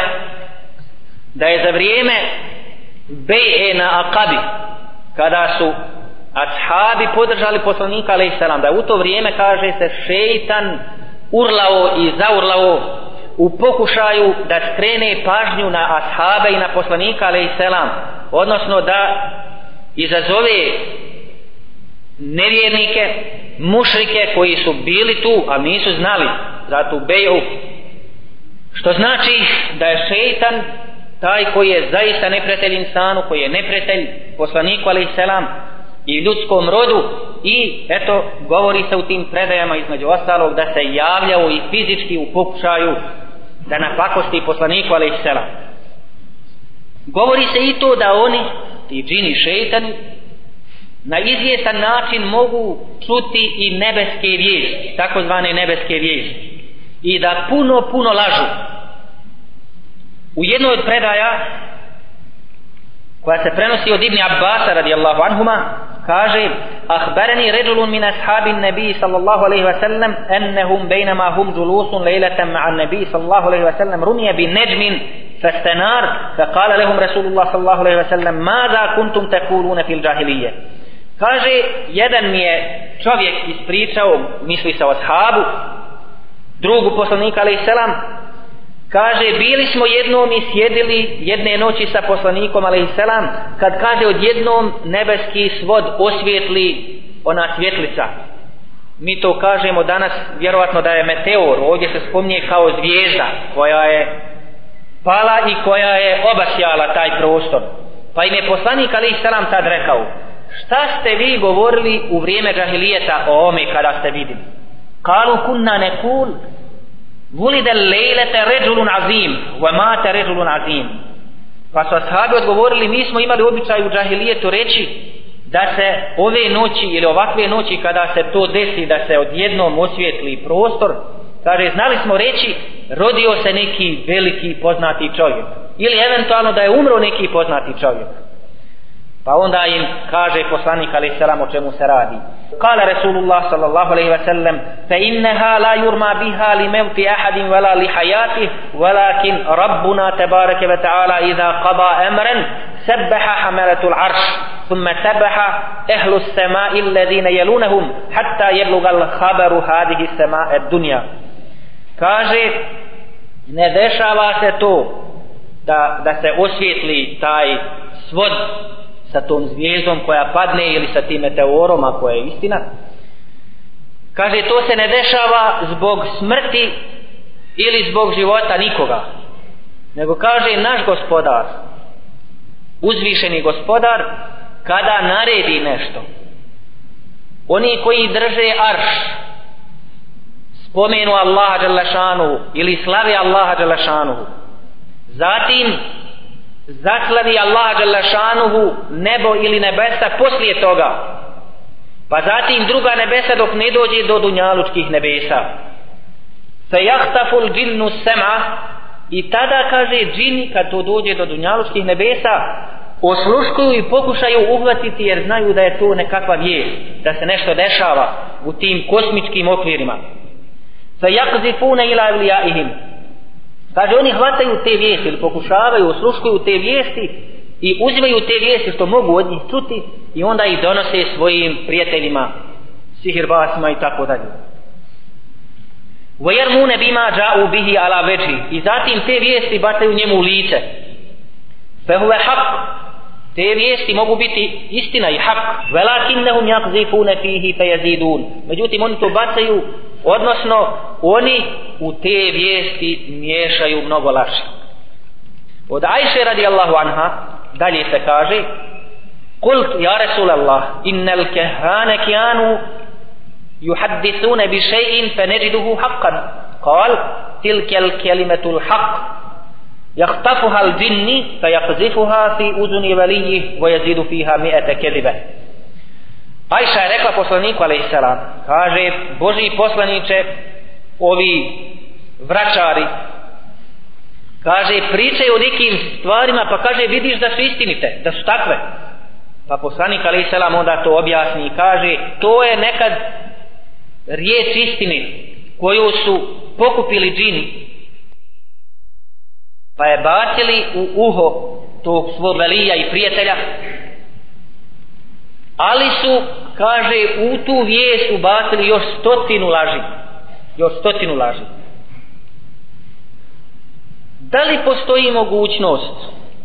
da je za vrijeme bej'e na Akabi, kada su ashabi podržali poslanika alejhi selam, da u to vrijeme kaže se šejtan urlao i zaurlao u pokušaju da skrene pažnju na ashabe i na poslanika alejhi selam, odnosno da izazove nevjernike, mušrike koji su bili tu, ali nisu znali za tu beju, što znači da je šejtan taj koji je zaista neprijatelj insanu, koji je neprijatelj poslaniku alejhi selam i ljudskom rodu, i eto govori se u tim predajama između ostalog da se javljao i fizički u pokušaju da napakosti poslaniku alejhi selam. Govori se i to da oni, ti džini šejtani, na izvjestan način mogu čuti i nebeske vijesti, takozvane nebeske vijesti, i da puno lažu. U jednoj od predaja koja se prenosi od Ibn Abbasa radijallahu anhuma, kaže: "Akhbarani rajulun min ashabin nabi sallallahu alejhi ve sellem annahum bainama hum julusun laylatan ma'a an-nabi sallallahu alejhi ve sellem rumiya bin najmin fastanar faqala lahum rasulullah sallallahu alejhi ve sellem madha kuntum taquluna fil jahiliyyah." Kaže, jedan mi je čovjek ispričao, misli se o ashabu, drugu poslanika alejhi selam, kaže, bili smo jednom i sjedili jedne noći sa poslanikom alejhi selam, kad kaže odjednom nebeski svod osvijetli ona svjetlica. Mi to kažemo danas vjerovatno da je meteor, ovdje se spominje kao zvijezda koja je pala i koja je obasjala taj prostor. Pa im je poslanik alejhi selam tad rekao: šta ste vi govorili u vrijeme džahilijeta o ome kada ste vidjeli? Kalu kunna nekul vulida lejlete ređulun azim wa mata ređulun azim. Pa su ashabi odgovorili: mi smo imali običaj u džahilijetu reći da se ove noći ili ovakve noći kada se to desi, da se odjednom osvijetli prostor, kaže, znali smo reći rodio se neki veliki poznati čovjek ili eventualno da je umro neki poznati čovjek. Pa onda im kaže poslanik alejhi selam o čemu se radi. Kala Rasulullah sallallahu alejhi ve sellem: "Fa innaha la yurma biha li mawti ahadin wala li hayatihi, walakin Rabbuna tabaraka wa ta'ala idha qada amran sabbaha hamalatul arsh, thumma sabbaha ahlu as-sama'i alladhina yalunhum hatta yablugha al-khabaru hadhihi as-sama'a ad-dunya." Kaže, ne dešava se to da se osvijetli taj svod sa tom zvijezdom koja padne ili sa tim meteorom ako je istina. Kaže, to se ne dešava zbog smrti ili zbog života nikoga, nego kaže naš gospodar, uzvišeni gospodar, kada naredi nešto, oni koji drže arš spomenu Allaha dželle šanuhu ili slavi Allaha dželle šanuhu, zatim zaslavi Allah dželle šanuhu nebo ili nebesa poslije toga, pa zatim druga nebesa dok ne dođe do dunjalučkih nebesa. Fejahtafu l-džinnu s-sem'a, i tada kaže džini kad to dođe do dunjalučkih nebesa osluškuju i pokušaju uhvatiti jer znaju da je to nekakva vijest, da se nešto dešava u tim kosmičkim okvirima. Fejaqzifuna ila awliyaihim, kaže oni hvataju te vijesti ili pokušavaju, osluškuju te vijesti i uzimaju te vijesti što mogu od njih čuti i onda ih donose svojim prijateljima, sihirbasima i tako dalje. وَيَرْمُونَ بِمَا جَاءُوا بِهِ عَلَى وَجْهِ, i zatim te vijesti bacaju njemu u lice. فَهُوَ حَقٌّ, te vijesti mogu biti istina i hak. وَلَكِنَّهُمْ يَقْذِفُونَ فِيهِ فَيَزِيدُونَ, međutim oni to bacaju, odnosno oni u te vijesti miješaju mnogo laži. Od Ajše radijallahu anha dalje se kaže: "Kult ja Rasulallah, innal kahane kanu yuhaddithuna bi shay'in fanajiduhu haqqan." Qal: "Tilka al-kalimatu al-haqq yakhtafuha al-jinni fayaqzifuha fi udhuni waliyhi wa yazidu fiha 100 kadhiba." Ajša je rekla poslaniku alejhi selam, kaže: Božji poslaniče, ovi vračari, kaže, pričaju o nekim stvarima, pa kaže, vidiš da su istinite, da su takve. Pa poslanik alejhi selam onda to objasni i kaže, to je nekad riječ istine koju su pokupili džini, pa je bacili u uho tog svog velija i prijatelja, ali su, kaže, u tu vijest ubacili još 100 laži. Još 100 laži. Da li postoji mogućnost,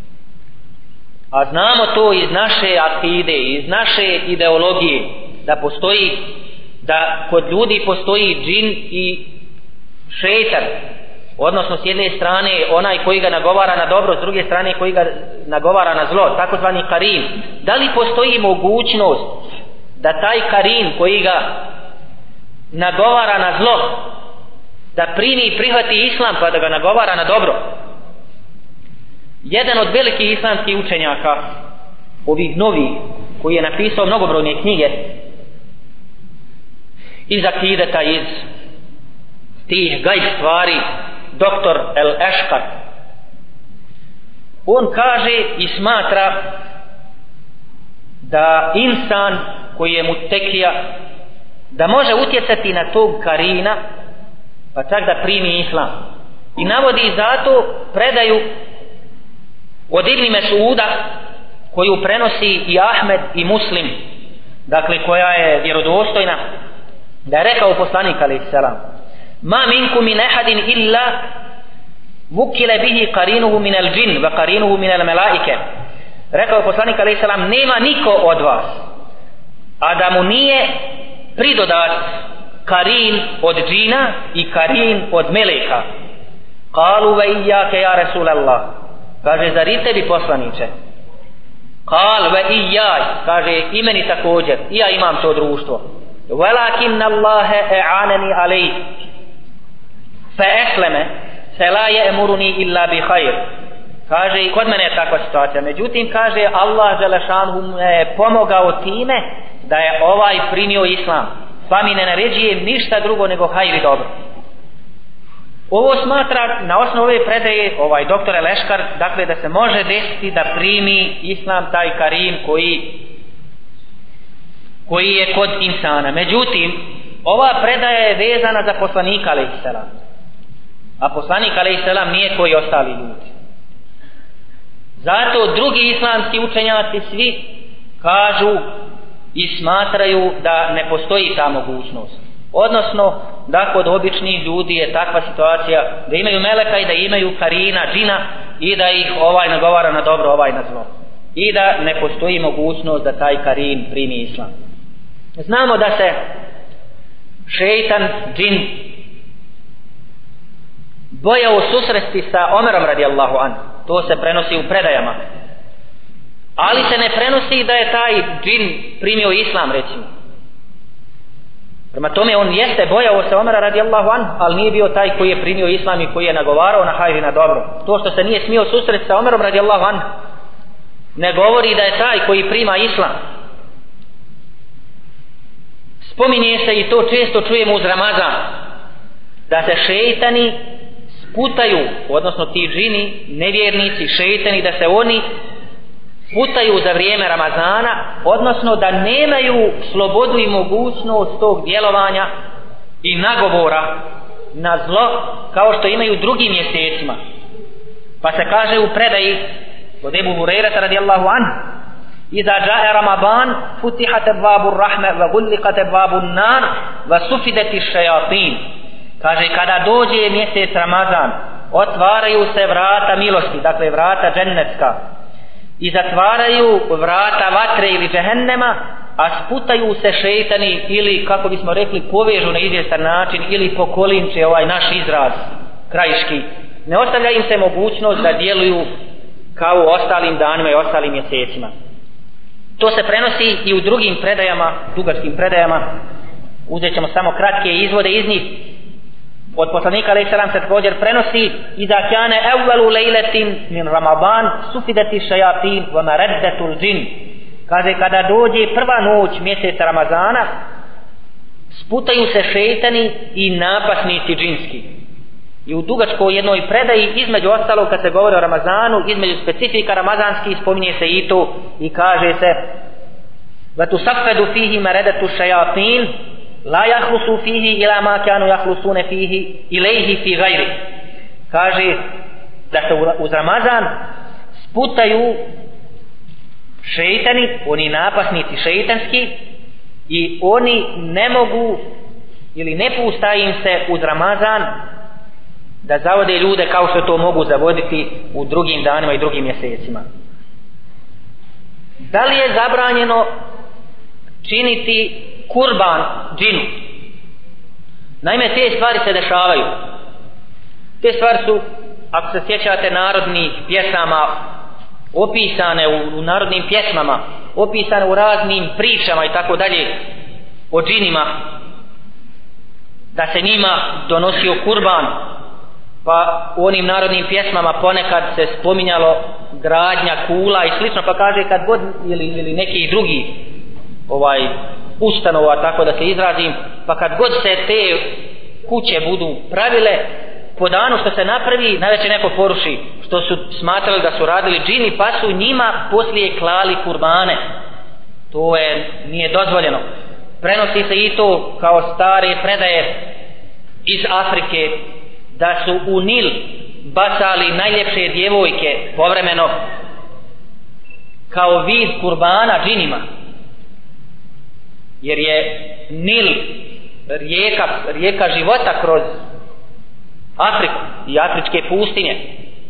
a znamo to iz naše akide, iz naše ideologije, da postoji, da kod ljudi postoji džin i šejtan, odnosno s jedne strane onaj koji ga nagovara na dobro, s druge strane koji ga nagovara na zlo, takozvani karin. Da li postoji mogućnost da taj karin koji ga nagovara na zlo, da primi i prihvati islam pa da ga nagovara na dobro? Jedan od velikih islamskih učenjaka, ovih novih, koji je napisao mnogobrojne knjige iz akideta, iz tih gajb stvari, doktor El-Eškar, on kaže i smatra da insan koji je mutekija da može utjecati na tog karina pa čak da primi islam. I navodi zato predaju od Ibn Mes'uda koju prenosi i Ahmed i Muslim, dakle koja je vjerodostojna, da je rekao poslanik alejhi selam: ma minkum min ahadin illa vukila bihi qarinuhu min al-jinn wa qarinuhu min al-malaike. Rekao poslanik alejhi selam: nema niko od vas a da mu nije pridodat karin od džina i karin od meleka. Qalu wa iyyaka ya Rasulallah. Kaže, zar i tebi poslaniče? Qal wa iyyaj, kaže, i meni također, i ja imam to društvo. Walakin Allahe e'anani alejh fa esleme se la je'muruni illa bi khair. Kaže, i kod mene je takva situacija. Međutim, kaže, Allah želešanhu mu je pomogao time da je ovaj primio islam, pa mi ne naređuje ništa drugo nego hajr i dobro. Ovo smatra na osnovu ove predaje ovaj doktor Leškar, dakle da se može desiti da primi islam taj karim koji je kod insana. Međutim, ova predaja je vezana za poslanika alejhiselam, a poslanik alejhiselam nije koji ostali ljudi. Zato drugi islamski učenjaci svi kažu i smatraju da ne postoji ta mogućnost, odnosno da kod običnih ljudi je takva situacija da imaju meleka i da imaju karina, džina, i da ih ovaj nagovara na dobro, ovaj na zlo, i da ne postoji mogućnost da taj karin primi islam. Znamo da se šeitan, džin bojao susresti sa Omerom radijallahu anhu, to se prenosi u predajama, ali se ne prenosi da je taj džin primio islam, recimo. Prema tome on jeste bojao se Omera radijallahu anhu, ali nije bio taj koji je primio islam i koji je nagovarao na hajr i na dobro. To što se nije smio susreti sa Omerom radijallahu anhu ne govori da je taj koji prima islam. Spominje se, i to često čujemo uz Ramazan, da se šejtani sputaju, odnosno ti džini, nevjernici, šejtani, da se oni sputaju za vrijeme Ramazana, odnosno da nemaju slobodu i mogućnost tog djelovanja i nagovora na zlo kao što imaju drugim mjesecima. Pa se kaže u predaji od Ebu Hurajrata radijallahu anhu: iza ja'a Ramadan futihat abwabur rahme wa ghulliqat abwabun nar wa sufidat ash-shayatin. Kaže, kada dođe mjesec Ramazan, otvaraju se vrata milosti, dakle vrata džennetska, i zatvaraju vrata vatre ili džehennema, a sputaju se šejtani, ili kako bismo rekli povežu na izvjestan način, ili pokolinče, ovaj naš izraz krajiški. Ne ostavlja im se mogućnost da djeluju kao u ostalim danima i ostalim mjesecima. To se prenosi i u drugim predajama, dugačkim predajama. Uzet ćemo samo kratke izvode iz njih. Od poslanika alejhi selam se također prenosi: iza kana awwalu laylatin min Ramadan sufidati shayatin wa maraddatul jin. Kaže, kada dođe prva noć mjeseca Ramazana, sputaju se šejtani i napasnici džinski. I u dugačkoj jednoj predaji, između ostalog, kad se govori o Ramazanu, između specifika ramazanskih, spominje se i to i kaže se: wa tusaffadu fihi maradatu shayatin la yakhlusu fihi ila ma kanu yakhlusuna fihi ilayhi fi ghayri. Kaže da se uz Ramazan sputaju šejtani, oni napasnici šejtanski, i oni ne mogu ili ne pušta im se uz Ramazan da zavode ljude kao što to mogu zavoditi u drugim danima i drugim mjesecima. Da li je zabranjeno činiti kurban džinu? Naime, te stvari se dešavaju. Te stvari su, ako se sjećate narodnih pjesama, opisane u narodnim pjesmama, opisane u raznim pričama i tako dalje o džinima, da se njima donosio kurban. Pa u onim narodnim pjesmama ponekad se spominjalo gradnja kula i slično, pa kaže kad god ili neki drugi ustanova, tako da se izrazim, pa kad god se te kuće budu pravile, po danu što se napravi, najveće neko poruši, što su smatrali da su radili džini, pa su njima poslije klali kurbane. To nije dozvoljeno. Prenosi se i to kao stare predaje iz Afrike, da su u Nil bacali najljepše djevojke povremeno kao vid kurbana džinima, jer je Nil rijeka života kroz Afriku i afričke pustinje,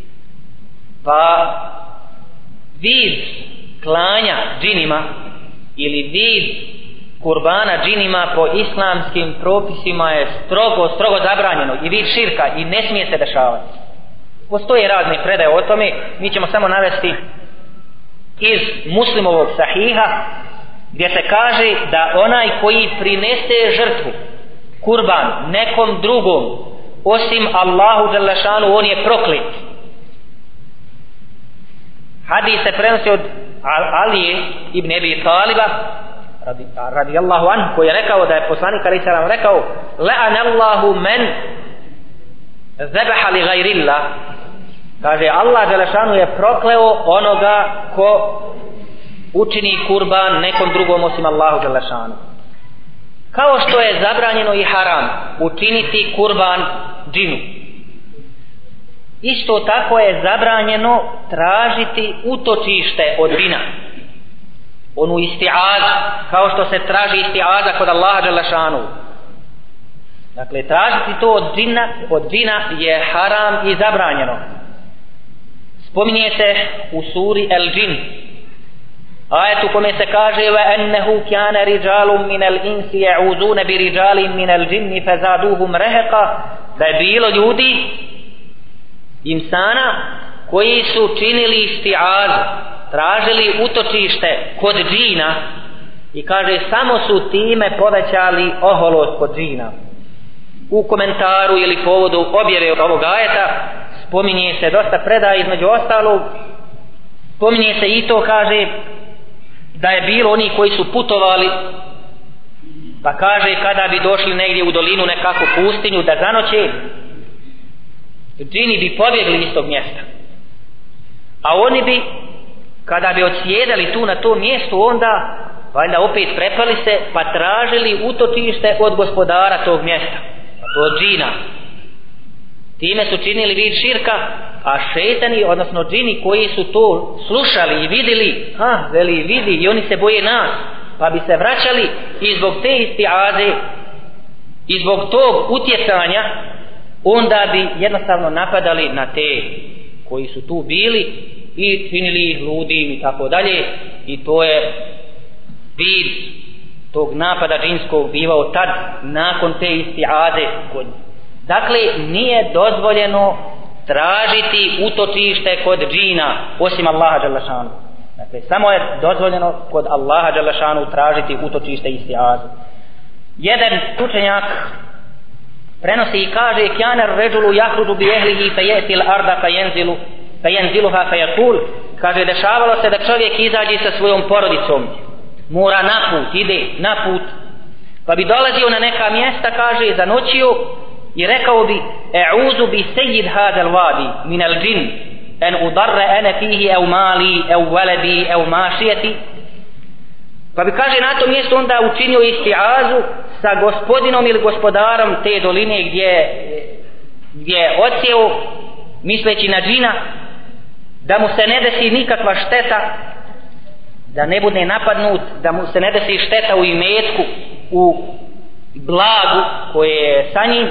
pa vid klanja džinima ili vid kurbana džinima po islamskim propisima je strogo zabranjeno i vid širka i ne smije se dešavati. Postoje razne predaje o tome, mi ćemo samo navesti iz Muslimovog sahiha, gdje se kaže da onaj koji prinese žrtvu, kurban, nekom drugom osim Allahu dželle šanu, on je proklet. Hadis se prenosi od Alije ibn Abi Taliba radijallahu anhu, koji je rekao da je poslanik alejhi selam rekao: la'anallahu men zabaha li gajrillah. Kaže, Allah dželle šanu je prokleo onoga ko učini kurban nekom drugom osim Allahu dželle šanu. Kao što je zabranjeno i haram učiniti kurban džinu, isto tako je zabranjeno tražiti utočište od džina, onu isti'azu, kao što se traži isti'aza kod Allaha dželle šanu. Dakle, tražiti to od džina je haram i zabranjeno. Spominje se u suri El-Džin, ajetu kome se kaže: wa annahu kana rijalun min al-insi ya'uzuna bi rijalin min al-jinni fazaduhum rahaqa, da je bilo ljudi, insana, koji su činili isti'azu, tražili utočište kod džina, i kaže samo su time povećali oholost kod džina. U komentaru ili povodu objave ovog ajeta spominje se dosta predaja, između ostalog spominje se i to, kaže da je bilo oni koji su putovali, pa kaže kada bi došli negdje u dolinu, nekakvu pustinju da zanoće, džini bi pobjegli iz tog mjesta, a oni bi kada bi odsjedali tu na tom mjestu, onda valjda opet prepali se pa tražili utočište od gospodara tog mjesta, od džina. Time su činili vid širka, a šejtani, odnosno džini koji su to slušali i vidjeli, vidi, i oni se boje nas, pa bi se vraćali, i zbog te isti'aze i zbog tog utjecanja onda bi jednostavno napadali na te koji su tu bili i činili ih ludim i tako dalje, i to je vid tog napada džinskog bivao tad nakon te isti'aze kod njih. Dakle, nije dozvoljeno tražiti utočište kod džina osim Allaha dželle šanu. Dakle, samo je dozvoljeno kod Allaha dželle šanu tražiti utočište i isti'azu. Jedan učenjak prenosi i kaže: kana ar-rajulu yakhruju bi ahlihi fayati al-arda fayanziluha fayaqul, kaže dešavalo se da čovjek izađe sa svojom porodicom, mora na put, ide na put, pa bi dolazio na neka mjesta, kaže, zanoćio i rekao bi: e'uzu bi sejid hadal vadi min al džin en udarre ene fihi ev mali ev veledi ev mašijeti, pa bi, kaže, na tom mjestu onda učinio isti'azu sa gospodinom ili gospodarom te doline gdje je odsjeo, misleći na džina, da mu se ne desi nikakva šteta, da ne bude napadnut, da mu se ne desi šteta u imetku, u blagu koje je sa njim.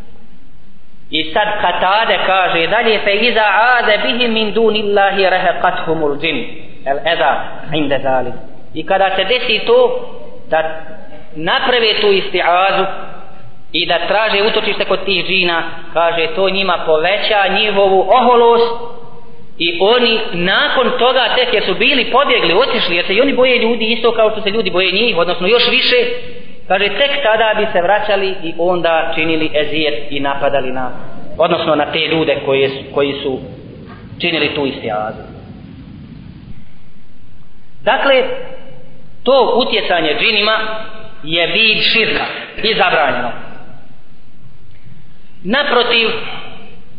I sad Katade kaže dalje: fe iza aze bihim min dunillahi rahaqathumul džin el eza inde zalik. I kada se desi to da naprave tu isti'azu i da traže utočište kod tih džina, kaže, to njima poveća njihovu oholost, i oni nakon toga, tek jer su bili pobjegli, otišli, jer se i oni boje ljudi isto kao što se ljudi boje njih, odnosno još više, kaže, tek tada bi se vraćali i onda činili ezijet i napadali odnosno na te ljude koji su činili tu isti'azu. Dakle, to utjecanje džinima je vid širka i zabranjeno. Naprotiv,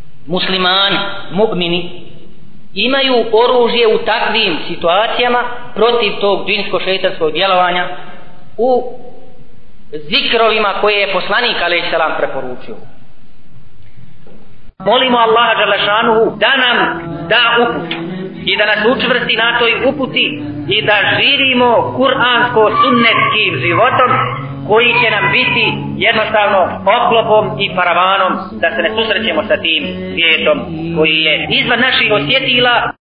muslimani, mu'mini, imaju oružje u takvim situacijama protiv tog džinsko-šejtanskog djelovanja u zikrovima koje je poslanik alejhi selam preporučio. Molimo Allaha dželešanuhu da nam da uput i da nas učvrsti na toj uputi i da živimo kuransko-sunnetskim životom koji će nam biti jednostavno oklopom i paravanom da se ne susrećemo sa tim svijetom koji je izvan naših osjetila.